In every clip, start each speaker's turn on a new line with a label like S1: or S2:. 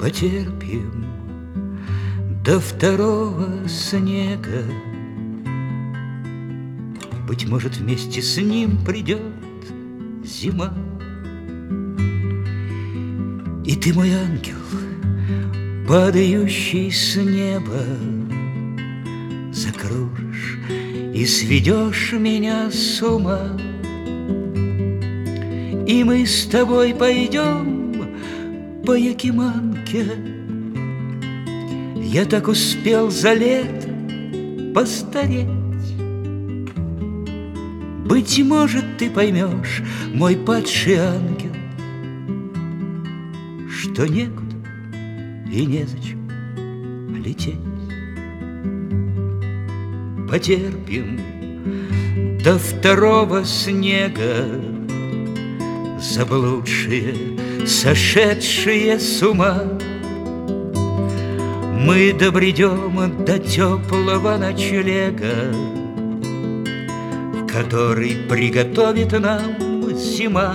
S1: Потерпим до второго снега. Быть может, вместе с ним придет зима. И ты, мой ангел, падающий с неба, закружишь и сведешь меня с ума. И мы с тобой пойдем по Якиманке. Я так успел за лето постареть. Быть может, ты поймешь, мой падший ангел, что некуда и незачем лететь. Потерпим до второго снега, заблудшие, сошедшие с ума. Мы добредем до теплого ночлега, который приготовит нам зима.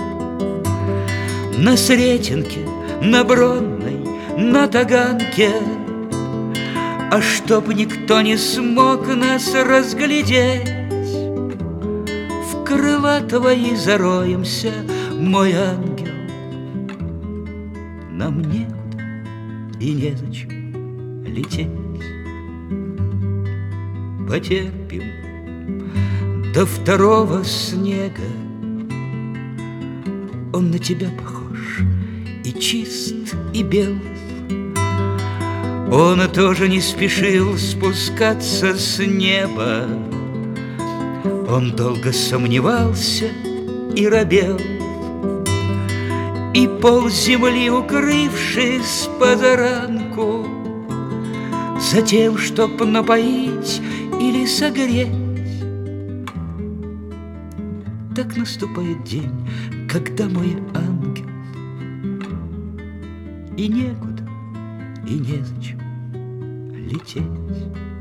S1: На Сретенке, на Бронной, на Таганке, а чтоб никто не смог нас разглядеть, в крыла твои зароемся, мой ангел. Нам некуда и незачем лететь. Потерпим до второго снега. Он на тебя похож, и чист, и бел. Он тоже не спешил спускаться с неба. Он долго сомневался и робел, и пол земли, укрывшись позаранку, затем, чтоб напоить или согреть. Так наступает день, когда мой ангел, и некуда, и незачем лететь.